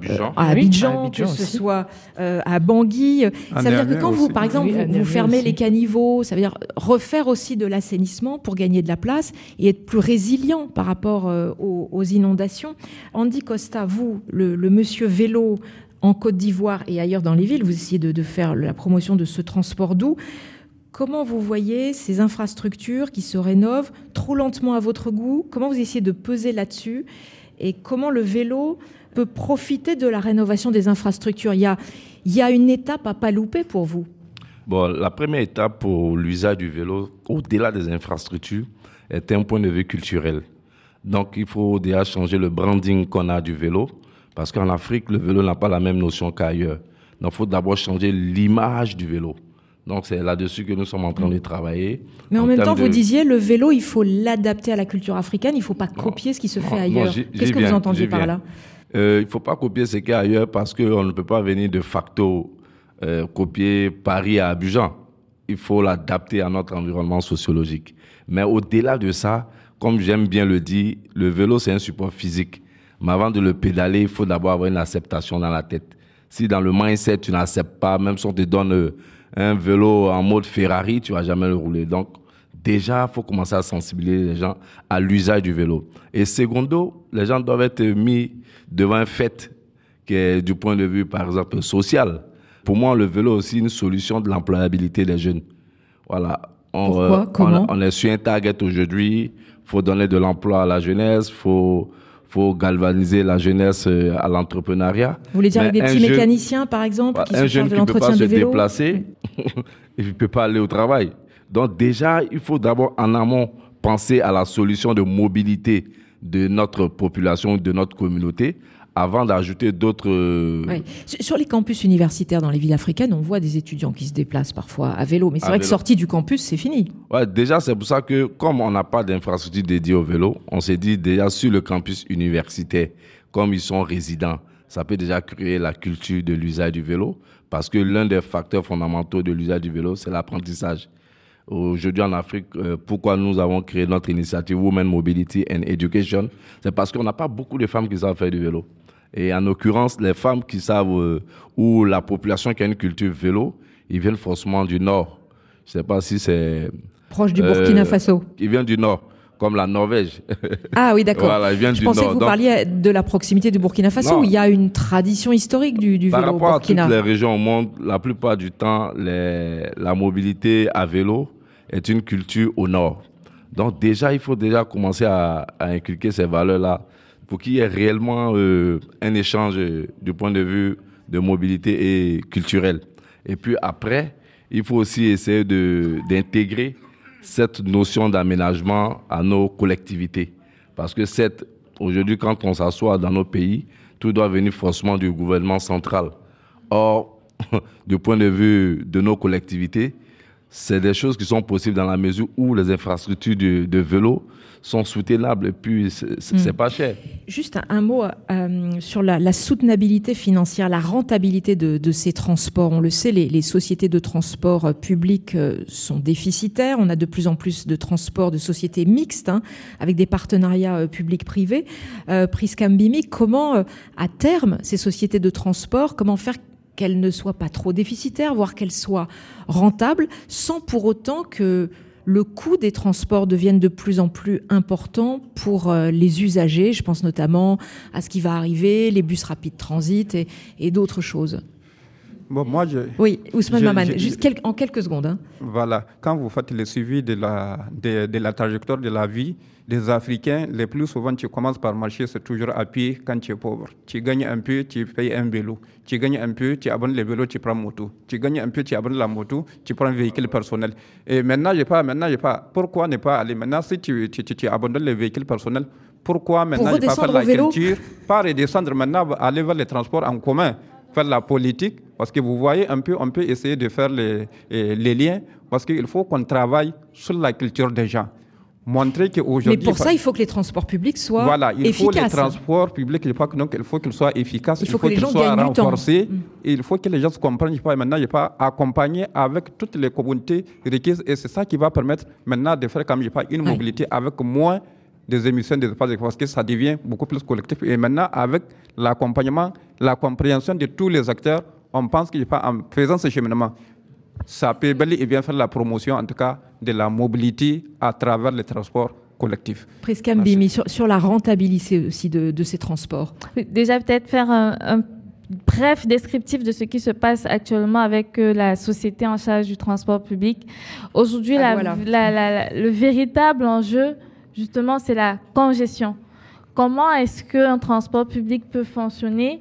à Abidjan, que ce soit à Bangui. Ça veut dire que quand vous, par exemple, vous fermez les caniveaux, ça veut dire refaire aussi de l'assainissement pour gagner de la place et être plus résilient par rapport aux inondations. Andy Costa, vous, le monsieur vélo en Côte d'Ivoire et ailleurs dans les villes, vous essayez de faire la promotion de ce transport doux. Comment vous voyez ces infrastructures qui se rénovent trop lentement à votre goût? Comment vous essayez de peser là-dessus? Et comment le vélo peut profiter de la rénovation des infrastructures? Il y a une étape à pas louper pour vous. Bon, la première étape pour l'usage du vélo, au-delà des infrastructures, est un point de vue culturel. Donc, il faut déjà changer le branding qu'on a du vélo, parce qu'en Afrique, le vélo n'a pas la même notion qu'ailleurs. Donc, il faut d'abord changer l'image du vélo. Donc, c'est là-dessus que nous sommes en train de travailler. Mais en même temps, vous disiez, le vélo, il faut l'adapter à la culture africaine, il ne faut pas copier ce qui se fait ailleurs. Qu'est-ce que vous entendiez par là? Il ne faut pas copier ce qu'il y a ailleurs, parce qu'on ne peut pas venir de facto copier Paris à Abidjan. Il faut l'adapter à notre environnement sociologique. Mais au-delà de ça, comme j'aime bien le dire, le vélo, c'est un support physique. Mais avant de le pédaler, il faut d'abord avoir une acceptation dans la tête. Si dans le mindset, tu n'acceptes pas, même si on te donne un vélo en mode Ferrari, tu ne vas jamais le rouler. Donc, déjà, il faut commencer à sensibiliser les gens à l'usage du vélo. Et secondo, les gens doivent être mis devant un fait qui est du point de vue, par exemple, social. Pour moi, le vélo est aussi une solution de l'employabilité des jeunes. Voilà. Pourquoi? Comment? On est sur un target aujourd'hui. Il faut donner de l'emploi à la jeunesse. Il faut galvaniser la jeunesse à l'entrepreneuriat. Vous voulez dire avec des petits mécaniciens, par exemple, qui se chargent de l'entretien du vélo? Un jeune qui ne peut pas se déplacer, il ne peut pas aller au travail. Donc déjà, il faut d'abord en amont penser à la solution de mobilité de notre population, de notre communauté, avant d'ajouter d'autres... Oui. Sur les campus universitaires dans les villes africaines, on voit des étudiants qui se déplacent parfois à vélo. Mais c'est vrai que sortis du campus, c'est fini. Ouais, déjà, c'est pour ça que, comme on n'a pas d'infrastructure dédiée au vélo, on s'est dit déjà sur le campus universitaire, comme ils sont résidents, ça peut déjà créer la culture de l'usage du vélo, parce que l'un des facteurs fondamentaux de l'usage du vélo, c'est l'apprentissage. Aujourd'hui en Afrique, pourquoi nous avons créé notre initiative Women Mobility and Education, c'est parce qu'on n'a pas beaucoup de femmes qui savent faire du vélo. Et en l'occurrence, les femmes qui savent, ou la population qui a une culture vélo, ils viennent forcément du Nord. Je ne sais pas si c'est... Proche du Burkina Faso. Ils viennent du Nord, comme la Norvège. Ah oui, d'accord. Voilà, ils viennent du Nord. Je pensais que vous parliez de la proximité du Burkina Faso, où il y a une tradition historique du vélo au Burkina. Par rapport à toutes les régions au monde, la plupart du temps, la mobilité à vélo est une culture au Nord. Donc déjà, il faut déjà commencer à inculquer ces valeurs-là pour qu'il y ait réellement un échange du point de vue de mobilité et culturel. Et puis après, il faut aussi essayer d'intégrer cette notion d'aménagement à nos collectivités. Parce que aujourd'hui, quand on s'assoit dans nos pays, tout doit venir forcément du gouvernement central. Or, du point de vue de nos collectivités, c'est des choses qui sont possibles dans la mesure où les infrastructures de vélo sont soutenables et puis c'est pas cher. Juste un mot sur la soutenabilité financière, la rentabilité de ces transports. On le sait, les sociétés de transport publics sont déficitaires. On a de plus en plus de transports de sociétés mixtes, avec des partenariats publics-privés. Prisca Mbimi, comment, à terme, ces sociétés de transport, comment faire qu'elles ne soient pas trop déficitaires, voire qu'elles soient rentables, sans pour autant que le coût des transports devienne de plus en plus important pour les usagers. Je pense notamment à ce qui va arriver, les bus rapides transit et d'autres choses. Bon, moi, Oui, Ousmane Mamane, juste en quelques secondes. Hein. Voilà, quand vous faites le suivi de la trajectoire de la vie des Africains, le plus souvent, tu commences par marcher, c'est toujours à pied quand tu es pauvre. Tu gagnes un peu, tu payes un vélo. Tu gagnes un peu, tu abonnes le vélo, tu prends moto. Tu gagnes un peu, tu abonnes la moto, tu prends un véhicule personnel. Et maintenant, je sais pas. Pourquoi ne pas aller maintenant, si tu abandonnes le véhicule personnel, pourquoi maintenant ne pas faire la culture, pas redescendre maintenant, aller vers les transports en commun, faire la politique, parce que vous voyez un peu, on peut essayer de faire les liens, parce qu'il faut qu'on travaille sur la culture des gens. Montrer qu'aujourd'hui... Mais pour ça, il faut que les transports publics soient efficaces. Voilà, il faut les transports publics, il faut qu'ils soient efficaces, il faut que les gens soient renforcés, et il faut que les gens se comprennent. Maintenant, il n'y a pas accompagner avec toutes les communautés requises, et c'est ça qui va permettre maintenant de faire comme une mobilité avec moins des émissions des espaces, parce que ça devient beaucoup plus collectif. Et maintenant, avec l'accompagnement, la compréhension de tous les acteurs, on pense qu'en faisant ce cheminement, ça peut bel et bien faire la promotion, en tout cas, de la mobilité à travers les transports collectifs. Prisca Mbimi, sur la rentabilité aussi de ces transports. Déjà, peut-être faire un bref descriptif de ce qui se passe actuellement avec la société en charge du transport public. Aujourd'hui, le véritable enjeu, justement, c'est la congestion. Comment est-ce qu'un transport public peut fonctionner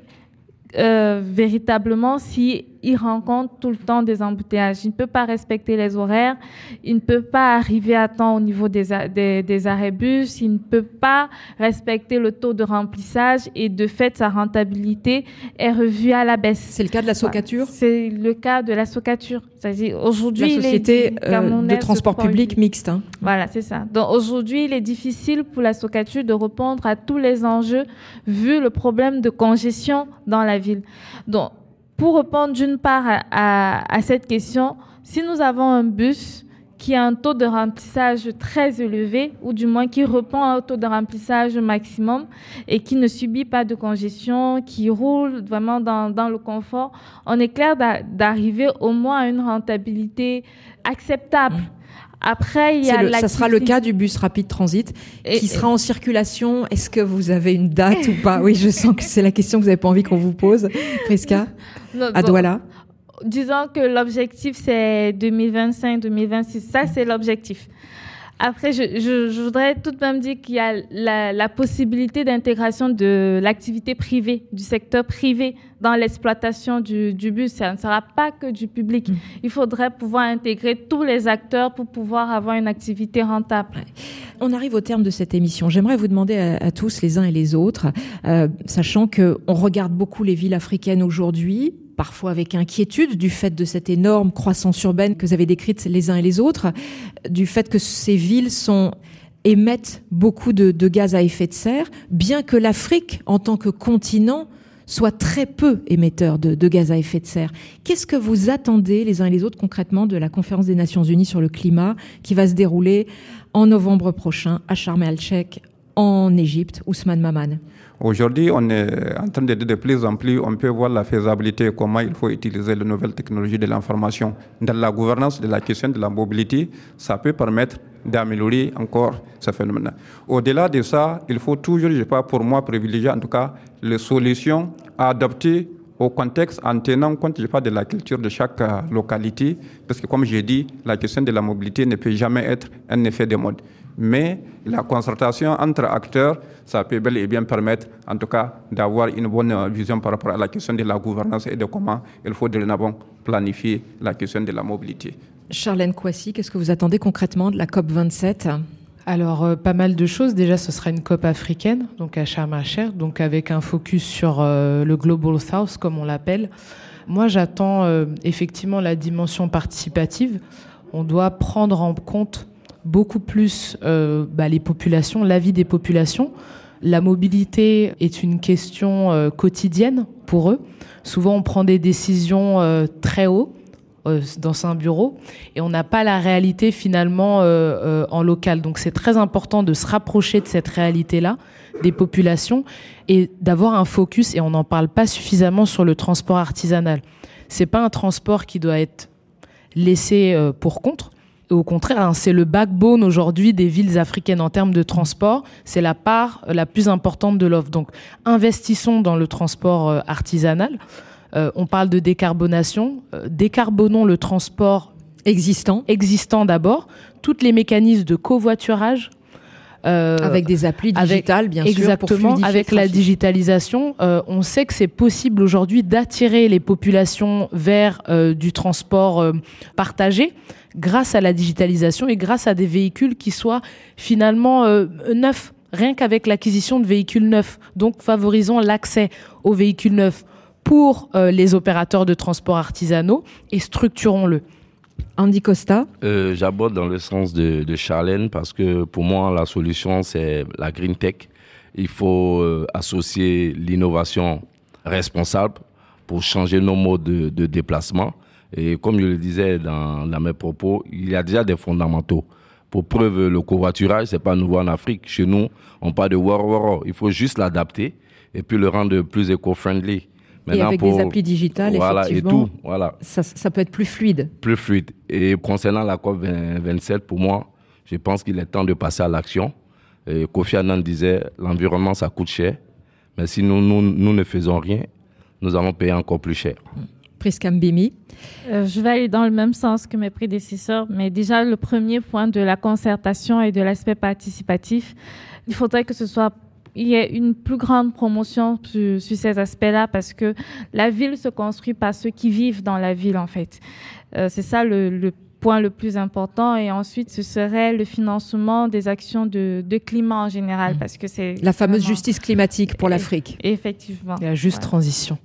véritablement s'il rencontre tout le temps des embouteillages? Il ne peut pas respecter les horaires, il ne peut pas arriver à temps au niveau des arrêts bus, il ne peut pas respecter le taux de remplissage et de fait, sa rentabilité est revue à la baisse. C'est le cas de la Socatur ? C'est le cas de la Socatur. C'est-à-dire aujourd'hui, la société de transport public mixte. Hein. Voilà, c'est ça. Donc aujourd'hui, il est difficile pour la Socatur de répondre à tous les enjeux vu le problème de congestion dans la ville. Donc, pour répondre d'une part à cette question, si nous avons un bus qui a un taux de remplissage très élevé, ou du moins qui répond à un taux de remplissage maximum et qui ne subit pas de congestion, qui roule vraiment dans le confort, on est clair d'arriver au moins à une rentabilité acceptable. Après, ça sera le cas du bus rapide transit qui sera en circulation. Est-ce que vous avez une date ou pas? Oui, je sens que c'est la question que vous n'avez pas envie qu'on vous pose. Prisca, à Douala. Disons que l'objectif, c'est 2025-2026. Ça, c'est l'objectif. Après, je voudrais tout de même dire qu'il y a la possibilité d'intégration de l'activité privée, du secteur privé dans l'exploitation du bus. Ça ne sera pas que du public. Il faudrait pouvoir intégrer tous les acteurs pour pouvoir avoir une activité rentable. On arrive au terme de cette émission. J'aimerais vous demander à tous, les uns et les autres, sachant qu'on regarde beaucoup les villes africaines aujourd'hui, parfois avec inquiétude du fait de cette énorme croissance urbaine que vous avez décrite les uns et les autres, du fait que ces villes émettent beaucoup de gaz à effet de serre, bien que l'Afrique, en tant que continent, soit très peu émetteur de gaz à effet de serre. Qu'est-ce que vous attendez les uns et les autres concrètement de la conférence des Nations Unies sur le climat qui va se dérouler en novembre prochain à Sharm el-Sheikh en Égypte? Ousmane Mamane. Aujourd'hui, on est en train de dire de plus en plus, on peut voir la faisabilité, comment il faut utiliser les nouvelles technologies de l'information. Dans la gouvernance de la question de la mobilité, ça peut permettre d'améliorer encore ce phénomène. Au-delà de ça, il faut toujours, je sais pas, pour moi, privilégier en tout cas les solutions adaptées au contexte en tenant compte, je sais pas, de la culture de chaque localité, parce que comme j'ai dit, la question de la mobilité ne peut jamais être un effet de mode. Mais la concertation entre acteurs, ça peut bel et bien permettre, en tout cas, d'avoir une bonne vision par rapport à la question de la gouvernance et de comment il faut dorénavant planifier la question de la mobilité. Charlène Kouassi, qu'est-ce que vous attendez concrètement de la COP27 ? Alors, pas mal de choses. Déjà, ce sera une COP africaine, donc à Sharm el-Sheikh, donc avec un focus sur le Global South, comme on l'appelle. Moi, j'attends effectivement la dimension participative. On doit prendre en compte beaucoup plus les populations, la vie des populations. La mobilité est une question quotidienne pour eux. Souvent, on prend des décisions très haut dans un bureau et on n'a pas la réalité finalement en local. Donc, c'est très important de se rapprocher de cette réalité-là, des populations, et d'avoir un focus, et on n'en parle pas suffisamment, sur le transport artisanal. C'est pas un transport qui doit être laissé pour compte. Au contraire, c'est le backbone aujourd'hui des villes africaines en termes de transport. C'est la part la plus importante de l'offre. Donc, investissons dans le transport artisanal. On parle de décarbonation. Décarbonons le transport existant d'abord. Toutes les mécanismes de covoiturage. Avec des applis digitales, bien sûr. Exactement, avec la digitalisation. On sait que c'est possible aujourd'hui d'attirer les populations vers du transport partagé grâce à la digitalisation et grâce à des véhicules qui soient finalement neufs, rien qu'avec l'acquisition de véhicules neufs. Donc, favorisons l'accès aux véhicules neufs pour les opérateurs de transport artisanaux et structurons-le. Andy Costa. J'aborde dans le sens de Charlène parce que pour moi, la solution, c'est la green tech. Il faut associer l'innovation responsable pour changer nos modes de déplacement. Et comme je le disais dans mes propos, il y a déjà des fondamentaux. Pour preuve, le covoiturage, c'est pas nouveau en Afrique. Chez nous, on parle de waro. Il faut juste l'adapter et puis le rendre plus éco-friendly. Maintenant, et avec des applis digitales, effectivement, ça peut être plus fluide. Plus fluide. Et concernant la COP27, pour moi, je pense qu'il est temps de passer à l'action. Et Kofi Annan disait, l'environnement, ça coûte cher. Mais si nous ne faisons rien, nous allons payer encore plus cher. Prisca Mbimi. Je vais aller dans le même sens que mes prédécesseurs, mais déjà le premier point de la concertation et de l'aspect participatif, il faudrait que il y ait une plus grande promotion sur ces aspects-là parce que la ville se construit par ceux qui vivent dans la ville, en fait. C'est ça le point le plus important. Et ensuite, ce serait le financement des actions de climat en général parce que c'est... La fameuse justice climatique pour l'Afrique. Effectivement. La juste transition.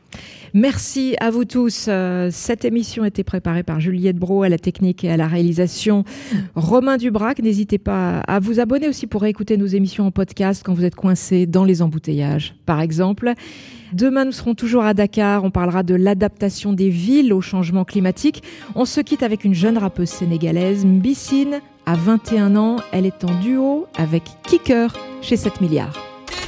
Merci à vous tous. Cette émission a été préparée par Juliette Brault à la technique et à la réalisation. Romain Dubrac, n'hésitez pas à vous abonner aussi pour écouter nos émissions en podcast quand vous êtes coincés dans les embouteillages, par exemple. Demain, nous serons toujours à Dakar. On parlera de l'adaptation des villes au changement climatique. On se quitte avec une jeune rappeuse sénégalaise, Mbissine, à 21 ans. Elle est en duo avec Kicker chez 7 milliards.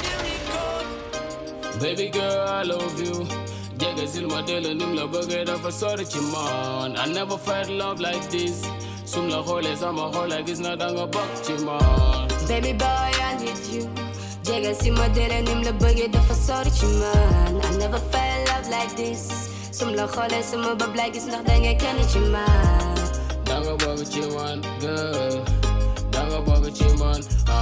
Baby girl, I love you. Jagga silma dela nim la bëgge dafa sori ci man. I never felt love like this. Sum la xoolee sama xool a gis na danga bokk ci man. Baby boy, I need you. Jagga silma dela nim la bëgge dafa sori ci man. I never felt love like this. Sum la xoolee sama bopp la gis ndax danga kenn ci man. Danga bëgg ci man, girl. Danga bëgg ci man,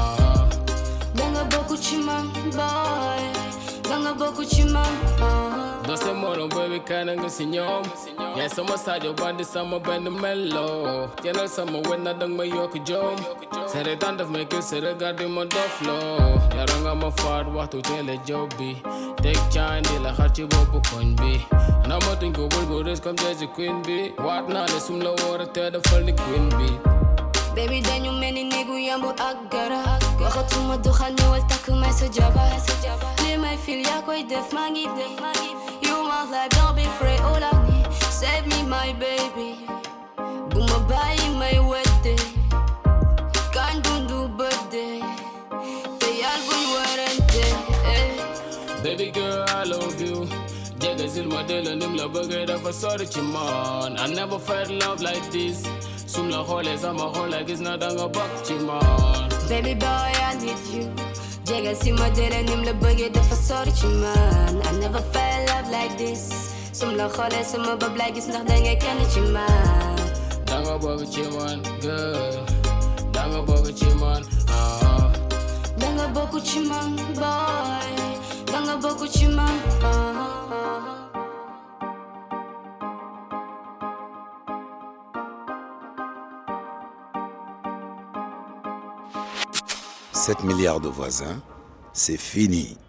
Danga bëgg ci man, boy. Danga bëgg ci man, Dose morom baby kana nga si ñoom. Yaay sama Sadio bandi sama benn melo. Yenal sama wet na dang ma yokk joom. Sa reetaan daf may kil sa regard di ma dofloo. Yara nga ma faat waxtu tele job bi. Tek caan di la xar ci boppu koñ bi. Na ma tuñ ko bul bu rës comme Jazzy Queen bi. Waat naa ne sum la woor te defal ni Queen bi. Baby dañu mel ni néegu yambu ak gara. Waxatuma doxal ñëwal takk may sa jabar. Li may fil yaa koy def maa ngi def. You my life, don't be afraid, all I need. Save me, my baby. Buma bàyyi may wette. Kañ dundu birthday. Te yàlla buñ werante. Baby girl, I love you. Jagga silma dela nim la bëgge dafa sori ci man. I never felt love like this. Sum la xoolee sama xool a gis na danga bokk ci man. Baby boy, I need you. Jagga silma dela nim la bëgge dafa sori ci man. I never felt love like this. Sum la xoolee sama bopp la gis ndax danga kenn ci man. Danga bëgg ci man, girl. Danga bëgg ci man, Danga bëgg ci man, boy. Danga bëgg ci man, 7 milliards de voisins, c'est fini.